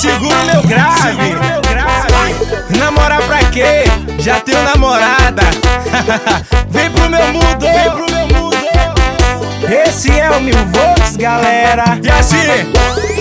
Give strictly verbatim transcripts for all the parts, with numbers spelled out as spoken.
Segura o meu grave. Namorar pra quê? Já tenho namorada. Vem pro meu mundo, vem pro meu mundo. Esse é o Mil Volts, galera. E assim,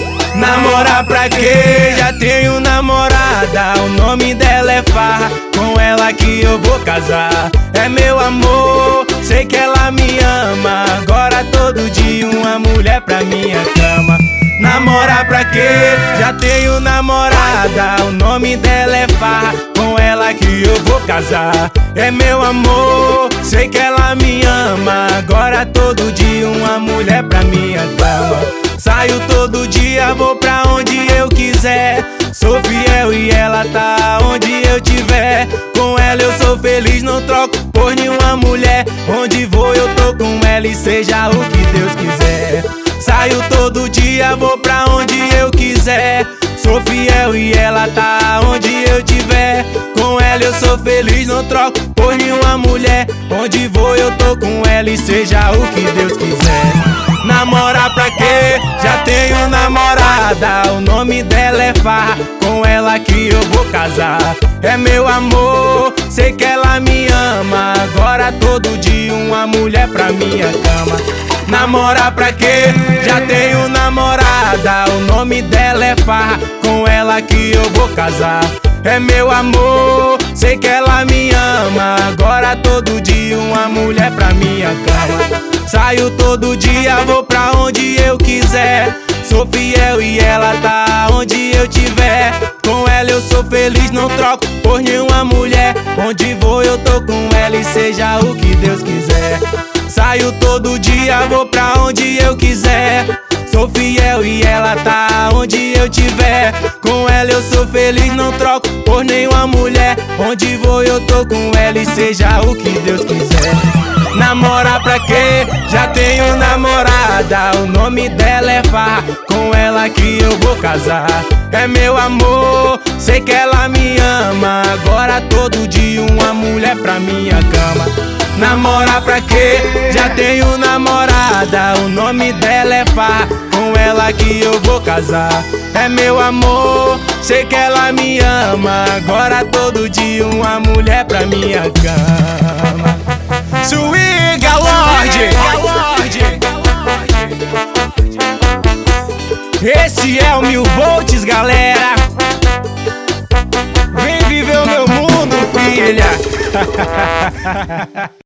namorar pra quê? Já tenho namorada. O nome dela é Farra. Com ela que eu vou casar. É meu amor, sei que ela me ama. Agora todo dia uma mulher pra minha cama. Namorar pra quê? Já tenho namorada. O nome dela é Farra. Com ela que eu vou casar. É meu amor, sei que ela me ama. Agora todo dia uma mulher pra minha cama. Saio todo dia, vou pra onde eu quiser. Sou fiel e ela tá onde eu tiver. Com ela eu sou feliz, não troco por nenhuma mulher. Onde vou eu tô com ela e seja o que Deus quiser. Saio todo dia, vou pra onde eu quiser. Sou fiel e ela tá onde eu tiver. Com ela eu sou feliz, não troco por nenhuma mulher. Onde vou eu tô com ela e seja o que Deus quiser. Namorar pra quê? Já tenho namorada. O nome dela é Farra. Com ela que eu vou casar. É meu amor, sei que ela me ama. Agora todo dia uma mulher pra minha cama. Namorar pra quê? Já tenho namorada. O nome dela é Farra. Com ela que eu vou casar. É meu amor, sei que ela me ama. Agora todo dia uma mulher pra minha cama. Saio todo dia, vou pra onde eu quiser. Sou fiel e ela tá onde eu tiver. Com ela eu sou feliz, não troco por nenhuma mulher. Onde vou eu tô com ela e seja o que Deus quiser. Saio todo dia, vou pra onde eu quiser. Sou fiel e ela tá onde eu tiver. Com ela eu sou feliz, não troco por nenhuma mulher. Onde vou eu tô com ela e seja o que Deus quiser. Namorar pra quê? Já tenho namorada. O nome dela é Farra. Com ela que eu vou casar. É meu amor, sei que ela me ama. Agora todo dia uma mulher pra minha cama. Namorar pra quê? Já tenho namorada. O nome dela é Farra. Com ela que eu vou casar. É meu amor, sei que ela me ama. Agora todo dia uma mulher pra minha cama. Swinga Lorde. Esse é o Mil Volts, galera. Vem viver o meu mundo, filha.